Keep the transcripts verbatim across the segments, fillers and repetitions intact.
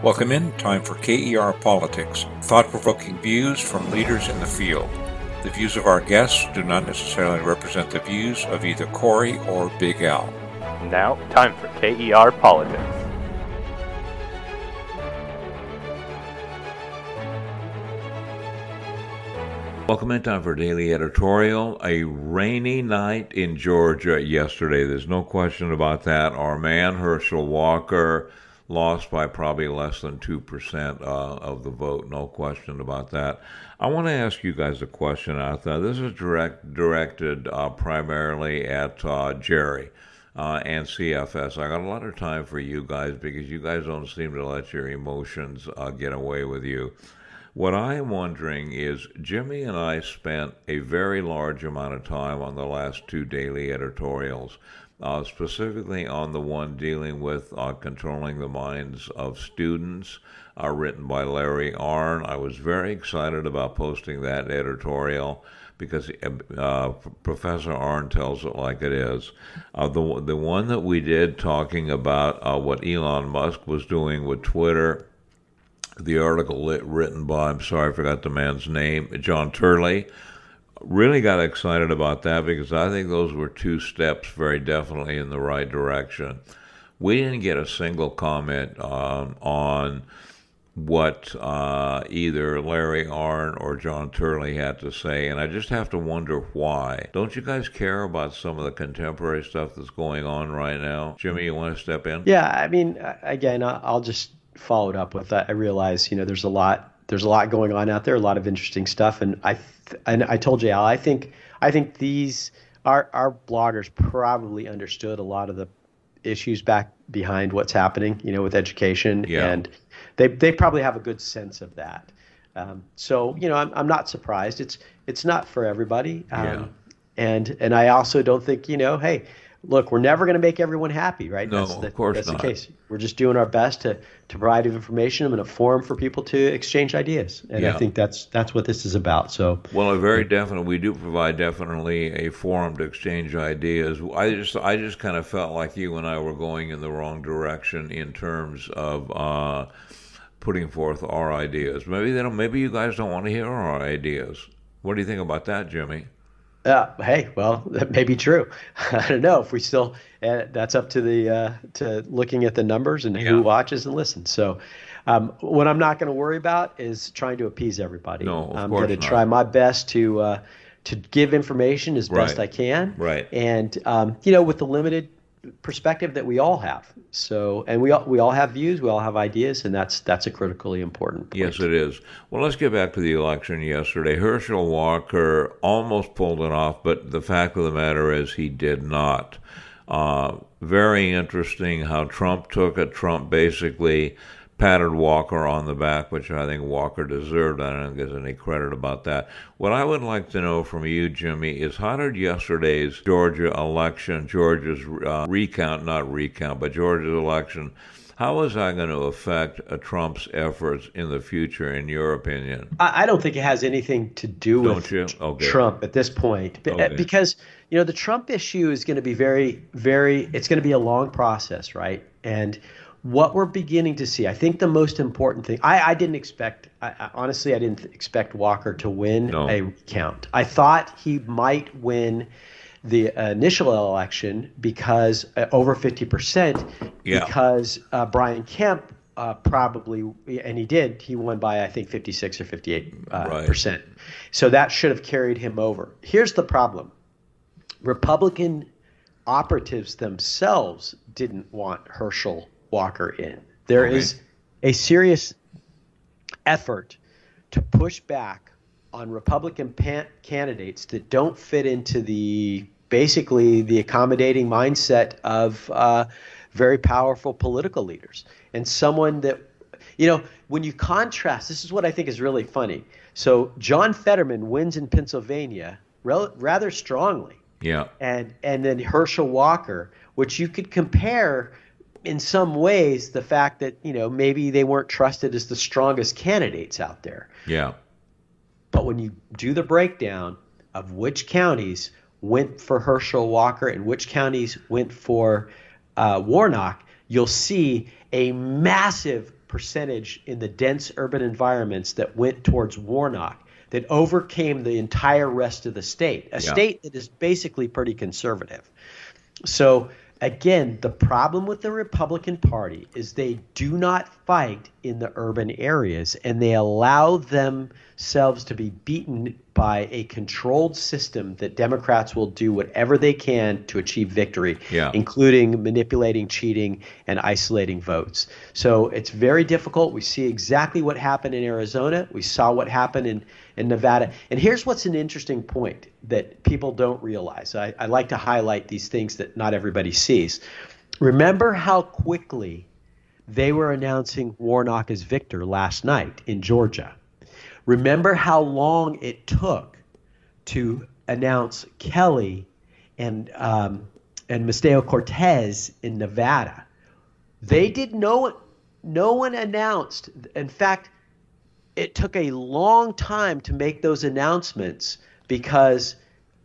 Welcome in. Time for K E R Politics, thought-provoking views from leaders in the field. The views of our guests do not necessarily represent the views of either Corey or Big Al. Now, time for K E R Politics. Welcome in. Time for Daily Editorial. A rainy night in Georgia yesterday. There's no question about that. Our man, Herschel Walker, lost by probably less than two percent uh, of the vote. No question about that. I want to ask you guys a question out there. This is direct, directed uh, primarily at uh, Jerry uh, and C F S. I got a lot of time for you guys because you guys don't seem to let your emotions uh, get away with you. What I am wondering is, Jimmy and I spent a very large amount of time on the last two daily editorials, uh, specifically on the one dealing with uh, controlling the minds of students, uh, written by Larry Arnn. I was very excited about posting that editorial because uh, Professor Arnn tells it like it is. Uh, the, the one that we did talking about uh, what Elon Musk was doing with Twitter, the article lit, written by, I'm sorry, I forgot the man's name, John Turley. Really got excited about that because I think those were two steps very definitely in the right direction. We didn't get a single comment um, on what uh, either Larry Arnn or John Turley had to say, and I just have to wonder why. Don't you guys care about some of the contemporary stuff that's going on right now? Jimmy, you want to step in? Yeah, I mean, again, I'll just follow it up with that. I realize, you know, there's a lot, there's a lot going on out there, a lot of interesting stuff, and I, th- and I told you, Al, I think, I think these, our our bloggers probably understood a lot of the issues back behind what's happening, you know, with education, yeah. and they they probably have a good sense of that. Um, so, you know, I'm I'm not surprised. It's it's not for everybody, um, yeah. and and I also don't think, you know, hey, look, we're never going to make everyone happy, right? No, that's the, of course that's not. the case. We're just doing our best to, to provide information and a forum for people to exchange ideas. And yeah. I think that's that's what this is about. So, well, a very definite. We do provide definitely a forum to exchange ideas. I just I just kind of felt like you and I were going in the wrong direction in terms of uh, putting forth our ideas. Maybe they don't. Maybe you guys don't want to hear our ideas. What do you think about that, Jimmy? Uh, hey, well, that may be true. I don't know if we still. Uh, that's up to the uh, to looking at the numbers and yeah. who watches and listens. So, um, what I'm not going to worry about is trying to appease everybody. No, of I'm course going to not. try my best to uh, to give information as best Right. I can. Right. And um, you know, with the limited perspective that we all have. So, and we all we all have views, we all have ideas, and that's that's a critically important point. Yes, it is. Well, let's get back to the election yesterday. Herschel Walker almost pulled it off, but the fact of the matter is he did not. Uh, very interesting how Trump took it. Trump basically patted Walker on the back, which I think Walker deserved. I don't get any credit about that. What I would like to know from you, Jimmy, is how did yesterday's Georgia election, Georgia's uh, recount, not recount, but Georgia's election, how is that going to affect uh, Trump's efforts in the future, in your opinion? I, I don't think it has anything to do Don't with you? Okay. Trump at this point, B- Okay. because you know the Trump issue is going to be very, very. It's going to be a long process, right? And what we're beginning to see, I think the most important thing, I, I didn't expect, I, I, honestly, I didn't expect Walker to win No. a recount. I thought he might win the initial election because uh, over fifty percent, Yeah. because uh, Brian Kemp uh, probably, and he did, he won by, I think, fifty-six or fifty-eight uh, Right. percent. So that should have carried him over. Here's the problem. Republican operatives themselves didn't want Herschel Walker in. There Okay. is a serious effort to push back on Republican pan- candidates that don't fit into the basically the accommodating mindset of uh, very powerful political leaders. And someone that, you know, when you contrast, this is what I think is really funny. So John Fetterman wins in Pennsylvania rel- rather strongly. Yeah. And and then Herschel Walker, which you could compare in some ways the fact that, you know, maybe they weren't trusted as the strongest candidates out there. Yeah. But when you do the breakdown of which counties went for Herschel Walker and which counties went for uh, Warnock, you'll see a massive percentage in the dense urban environments that went towards Warnock that overcame the entire rest of the state, a Yeah. state that is basically pretty conservative. So again, the problem with the Republican Party is they do not fight in the urban areas, and they allow themselves to be beaten by a controlled system that Democrats will do whatever they can to achieve victory, Yeah. including manipulating, cheating, and isolating votes. So it's very difficult. We see exactly what happened in Arizona. We saw what happened in, in Nevada. And here's what's an interesting point that people don't realize. I, I like to highlight these things that not everybody sees. Remember how quickly they were announcing Warnock as victor last night in Georgia. Remember how long it took to announce Kelly and um, and Masteo Cortez in Nevada. They did no no one announced. In fact, it took a long time to make those announcements because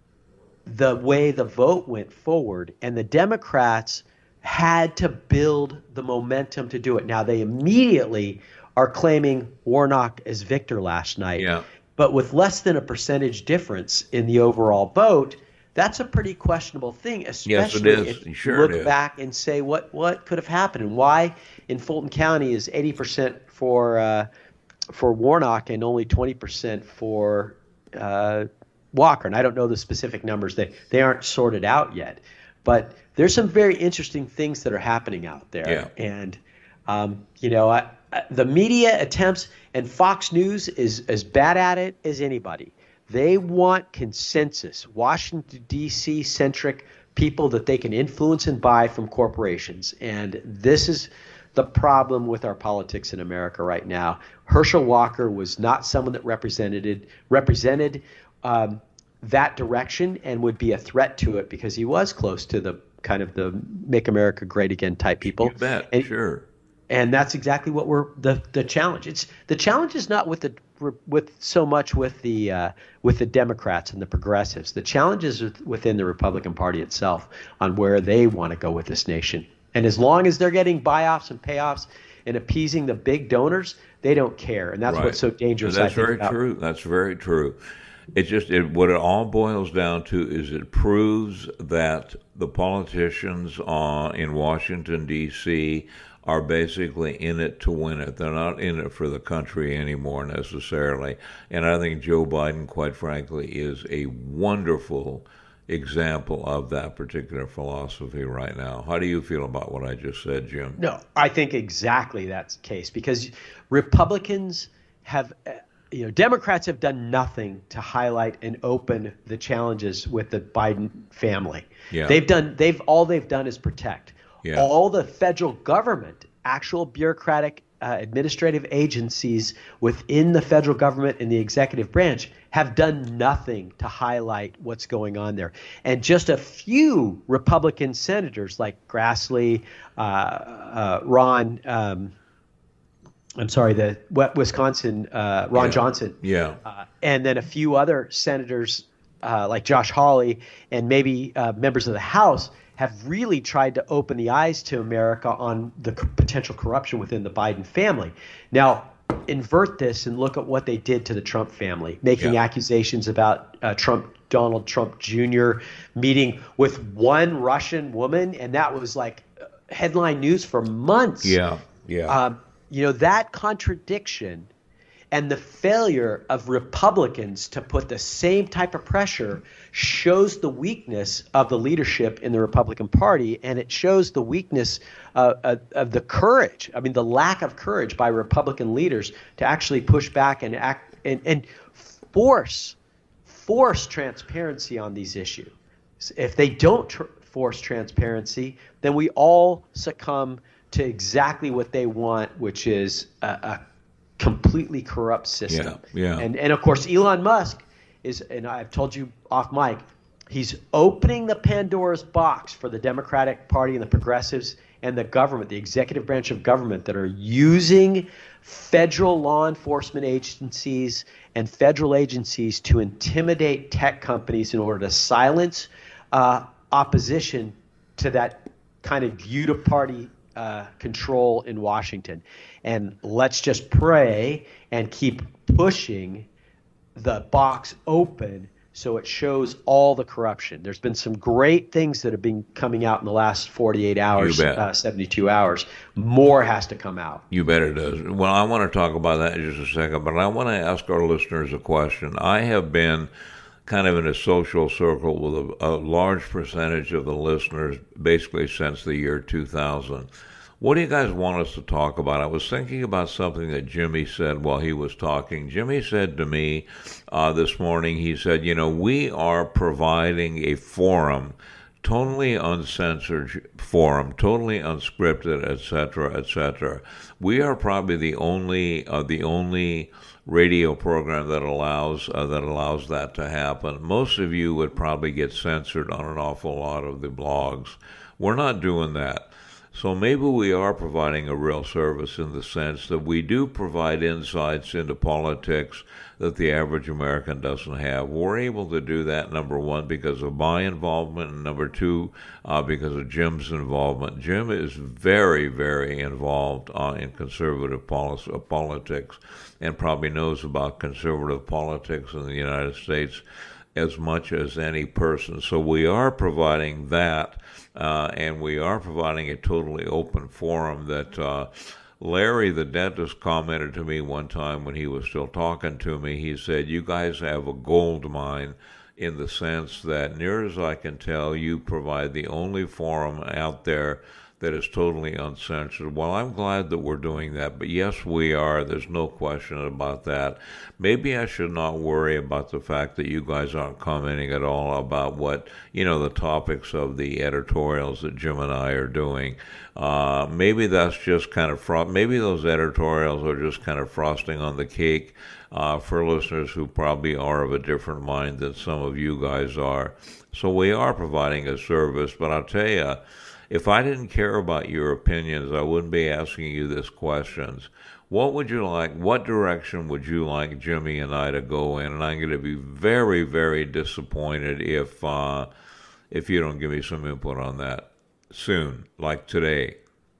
the way the vote went forward, and the Democrats had to build the momentum to do it. Now they immediately are claiming Warnock as victor last night. Yeah. But with less than a percentage difference in the overall vote, that's a pretty questionable thing, especially Yes, it is. if you Sure look it is. back and say what, what could have happened and why in Fulton County is eighty percent for uh, for Warnock and only twenty percent for uh, Walker. And I don't know the specific numbers. They, they aren't sorted out yet. But there's some very interesting things that are happening out there. Yeah. And, um, you know, I, the media attempts, and Fox News is as bad at it as anybody. They want consensus, Washington, D C centric people that they can influence and buy from corporations. And this is the problem with our politics in America right now. Herschel Walker was not someone that represented represented um, that direction and would be a threat to it because he was close to the kind of the Make America Great Again type people. You bet, and, sure. And that's exactly what we're the the challenge. It's the challenge is not with the with so much with the uh, with the Democrats and the progressives. The challenge is within the Republican Party itself on where they want to go with this nation. And as long as they're getting buy-offs and payoffs and appeasing the big donors, they don't care. And that's Right. what's so dangerous. That's I think, very about. true. That's very true. It just it, what it all boils down to is it proves that the politicians uh, in Washington D C are basically in it to win it. They're not in it for the country anymore necessarily. And I think Joe Biden, quite frankly, is a wonderful example of that particular philosophy right now. How do you feel about what I just said, Jim? No, I think exactly that's the case because Republicans have, uh, you know, Democrats have done nothing to highlight and open the challenges with the Biden family. Yeah. They've done, they've, all they've done is protect. Yeah. All the federal government, actual bureaucratic uh, administrative agencies within the federal government and the executive branch have done nothing to highlight what's going on there. And just a few Republican senators like Grassley, uh, uh, Ron, um, I'm sorry, the Wisconsin, uh, Ron Yeah. Johnson, Yeah. uh, and then a few other senators uh, like Josh Hawley and maybe uh, members of the House have really tried to open the eyes to America on the c- potential corruption within the Biden family. Now, invert this and look at what they did to the Trump family, making Yeah. accusations about uh, Trump, Donald Trump Junior meeting with one Russian woman, and that was like headline news for months. Yeah. Yeah. Um, you know, that contradiction and the failure of Republicans to put the same type of pressure shows the weakness of the leadership in the Republican Party, and it shows the weakness uh, of, of the courage, I mean, the lack of courage by Republican leaders to actually push back and act and, and force force transparency on these issues. If they don't tr- force transparency, then we all succumb to exactly what they want, which is a, a completely corrupt system. Yeah, yeah. And and of course, Elon Musk is, and I've told you off mic, he's opening the Pandora's box for the Democratic Party and the progressives and the government, the executive branch of government, that are using federal law enforcement agencies and federal agencies to intimidate tech companies in order to silence uh, opposition to that kind of view to party uh, control in Washington. And let's just pray and keep pushing the box open so it shows all the corruption. There's been some great things that have been coming out in the last forty-eight hours, uh, seventy-two hours. More has to come out. You bet it does. Well, I want to talk about that in just a second, but I want to ask our listeners a question. I have been kind of in a social circle with a, a large percentage of the listeners basically since the year two thousand. What do you guys want us to talk about? I was thinking about something that Jimmy said while he was talking. Jimmy said to me uh, this morning, he said, you know, we are providing a forum, totally uncensored forum, totally unscripted, et cetera, et cetera. We are probably the only uh, the only radio program that allows uh, that allows that to happen. Most of you would probably get censored on an awful lot of the blogs. We're not doing that. So maybe we are providing a real service in the sense that we do provide insights into politics that the average American doesn't have. We're able to do that, number one, because of my involvement, and number two, uh, because of Jim's involvement. Jim is very, very involved uh, in conservative policy, uh, politics and probably knows about conservative politics in the United States as much as any person. So we are providing that. Uh, and we are providing a totally open forum that uh, Larry, the dentist, commented to me one time when he was still talking to me. He said, you guys have a gold mine in the sense that, near as I can tell, you provide the only forum out there that is totally uncensored. Well, I'm glad that we're doing that, but yes, we are. There's no question about that. Maybe I should not worry about the fact that you guys aren't commenting at all about what, you know, the topics of the editorials that Jim and I are doing. Uh, maybe that's just kind of, fro- maybe those editorials are just kind of frosting on the cake uh, for listeners who probably are of a different mind than some of you guys are. So we are providing a service, but I'll tell you, if I didn't care about your opinions, I wouldn't be asking you these questions. What would you like, what direction would you like Jimmy and I to go in? And I'm going to be very, very disappointed if uh, if you don't give me some input on that soon, like today.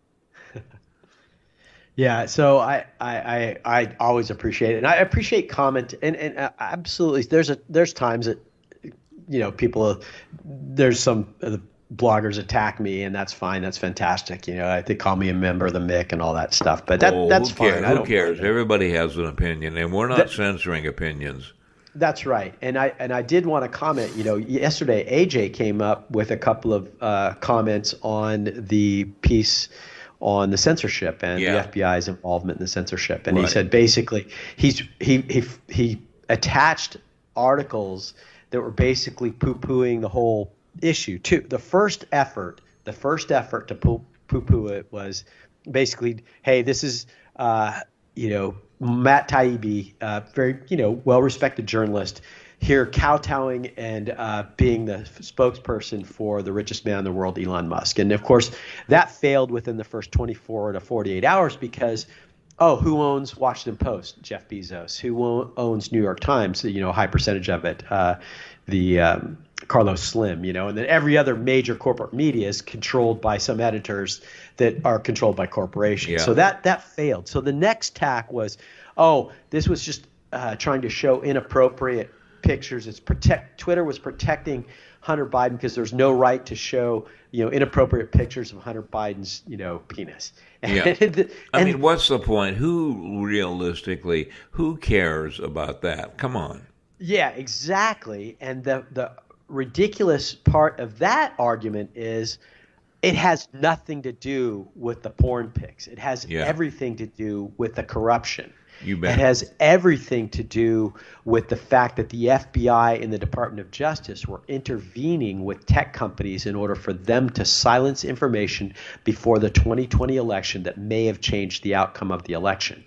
Yeah, so I, I, I, I always appreciate it. And I appreciate comment. And, and uh, absolutely, there's a there's times that, you know, people, there's some of the bloggers attack me, and that's fine. That's fantastic. You know, they call me a member of the M I C and all that stuff. But that oh, that's who fine. Cares? I who don't cares? Everybody has an opinion, and we're not that, censoring opinions. That's right. And I and I did want to comment. You know, yesterday A J came up with a couple of uh, comments on the piece on the censorship and yeah. the F B I's involvement in the censorship. And right. he said basically he's he he he attached articles that were basically poo-pooing the whole issue too. The first effort, the first effort to poo poo it was basically, hey, this is, uh, you know, Matt Taibbi, uh, very, you know, well-respected journalist here kowtowing and uh, being the spokesperson for the richest man in the world, Elon Musk. And of course, that failed within the first twenty-four to forty-eight hours because, oh, who owns Washington Post? Jeff Bezos. Who owns New York Times? You know, a high percentage of it. Uh, the um, Carlos Slim, you know, and then every other major corporate media is controlled by some editors that are controlled by corporations. Yeah. So that that failed. So the next tack was, oh, this was just uh, trying to show inappropriate pictures. It's protect. Twitter was protecting Hunter Biden because there's no right to show, you know, inappropriate pictures of Hunter Biden's, you know, penis. Yeah. and, I mean, what's the point? Who realistically, who cares about that? Come on. Yeah, exactly. And the the ridiculous part of that argument is it has nothing to do with the porn pics. It has yeah. everything to do with the corruption. You bet. It has everything to do with the fact that the F B I and the Department of Justice were intervening with tech companies in order for them to silence information before the twenty twenty election that may have changed the outcome of the election.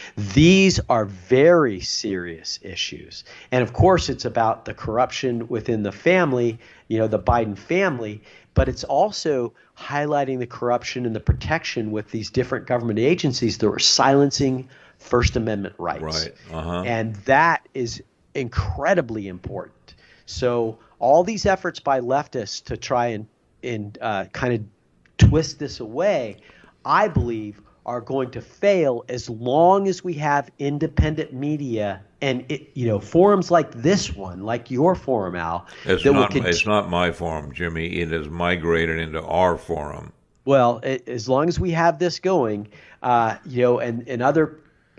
These are very serious issues. And of course, it's about the corruption within the family, you know, the Biden family, but it's also highlighting the corruption and the protection with these different government agencies that were silencing First Amendment rights. Right. Uh-huh. And that is incredibly important. So all these efforts by leftists to try and, and uh, kind of twist this away I believe, are going to fail as long as we have independent media and it, you know, forums like this one, like your forum, Al. It's that not. will cont- it's not my forum, Jimmy. It has migrated into our forum. Well, it, as long as we have this going, uh, you know, and, and other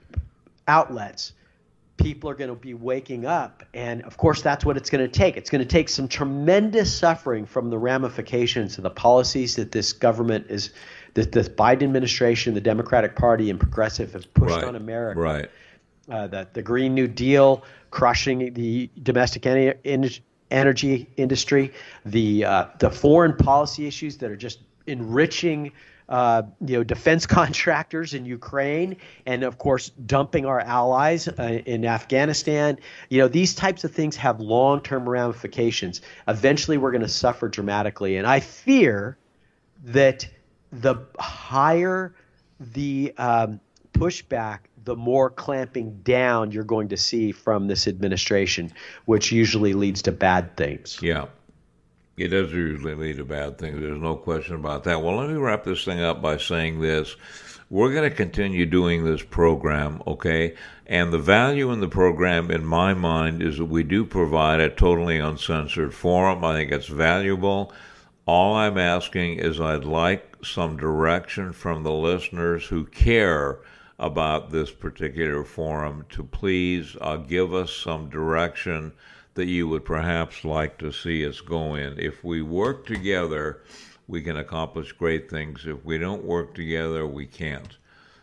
outlets, people are going to be waking up. And of course, that's what it's going to take. It's going to take some tremendous suffering from the ramifications of the policies that this government is, that the Biden administration, the Democratic Party, and progressive have pushed Right. on America. Right. Uh, the, the Green New Deal crushing the domestic en- en- energy industry, the uh, the foreign policy issues that are just enriching uh, you know, defense contractors in Ukraine, and of course dumping our allies uh, in Afghanistan. You know, these types of things have long-term ramifications. Eventually, we're going to suffer dramatically, and I fear that the higher the um, pushback, the more clamping down you're going to see from this administration, which usually leads to bad things. Yeah. It does usually lead to bad things. There's no question about that. Well, let me wrap this thing up by saying this. We're going to continue doing this program, okay? And the value in the program, in my mind, is that we do provide a totally uncensored forum. I think it's valuable. All I'm asking is I'd like some direction from the listeners who care about this particular forum to please uh, give us some direction that you would perhaps like to see us go in. If we work together, we can accomplish great things. If we don't work together, we can't.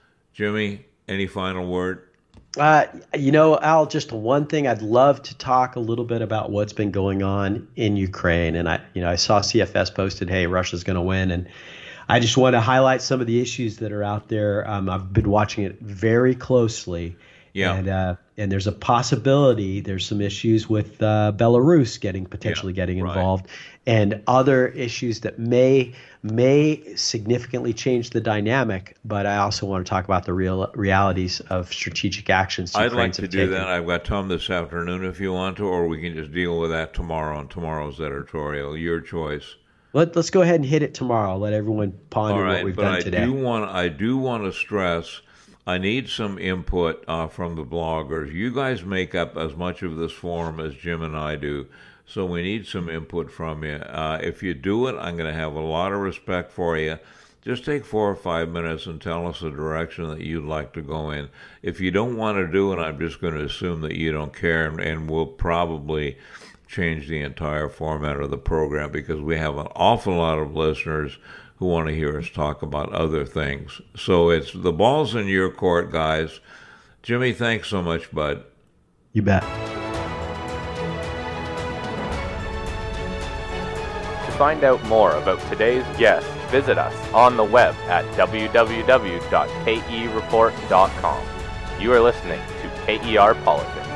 Jimmy, any final word? Uh, you know, Al, just one thing. I'd love to talk a little bit about what's been going on in Ukraine. And I, you know, I saw C F S posted, "Hey, Russia's going to win," and I just want to highlight some of the issues that are out there. Um, I've been watching it very closely. Yeah. And uh, and there's a possibility there's some issues with uh, Belarus getting potentially Yeah, getting right. involved, and other issues that may may significantly change the dynamic. But I also want to talk about the real realities of strategic actions. I'd like Ukrainians to have do taken. that. I've got time this afternoon if you want to, or we can just deal with that tomorrow on tomorrow's editorial. Your choice. Let, let's go ahead and hit it tomorrow. Let everyone ponder All right, what we've but done I today. do want I do want to stress I need some input uh, from the bloggers. You guys make up as much of this forum as Jim and I do, so we need some input from you. Uh, if you do it, I'm going to have a lot of respect for you. Just take four or five minutes and tell us the direction that you'd like to go in. If you don't want to do it, I'm just going to assume that you don't care, and, and we'll probably change the entire format of the program because we have an awful lot of listeners who want to hear us talk about other things. So it's the ball's in your court, guys. Jimmy, thanks so much, bud. You bet. To find out more about today's guest, visit us on the web at w w w dot k e report dot com. You are listening to K E R Politics.